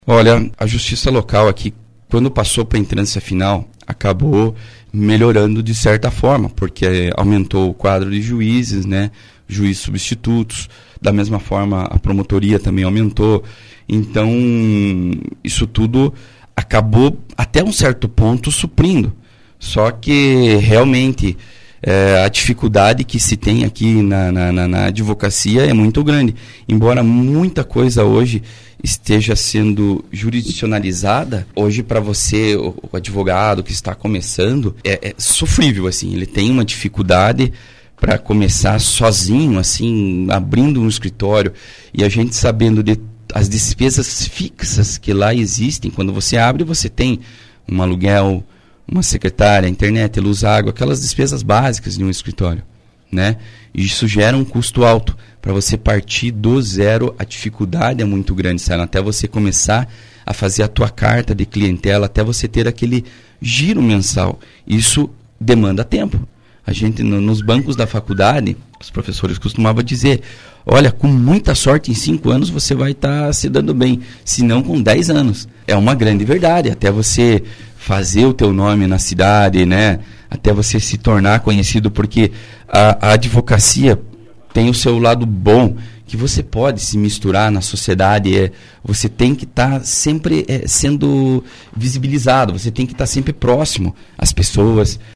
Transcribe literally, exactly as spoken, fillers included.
Olha, a justiça local aqui, quando passou para a instância final, acabou melhorando de certa forma, porque aumentou o quadro de juízes, né, juízes substitutos, da mesma forma a promotoria também aumentou, então isso tudo acabou até um certo ponto suprindo, só que realmente é, a dificuldade que se tem aqui na, na, na, na advocacia é muito grande, embora muita coisa hoje esteja sendo jurisdicionalizada, hoje para você, o, o advogado que está começando, é, é sofrível, assim, ele tem uma dificuldade para começar sozinho, assim, abrindo um escritório, e a gente sabendo de as despesas fixas que lá existem, quando você abre, você tem um aluguel, uma secretária, internet, luz, água, aquelas despesas básicas de um escritório, né? E isso gera um custo alto. Para você partir do zero, a dificuldade é muito grande, sabe? Até você começar a fazer a tua carta de clientela, até você ter aquele giro mensal. Isso demanda tempo. A gente, no, nos bancos da faculdade, os professores costumavam dizer, olha, com muita sorte, em cinco anos você vai estar tá se dando bem, se não com dez anos. É uma grande verdade, até você fazer o teu nome na cidade, né? Até você se tornar conhecido, porque a, a advocacia tem o seu lado bom, que você pode se misturar na sociedade, é, você tem que estar tá sempre é, sendo visibilizado, você tem que estar tá sempre próximo às pessoas.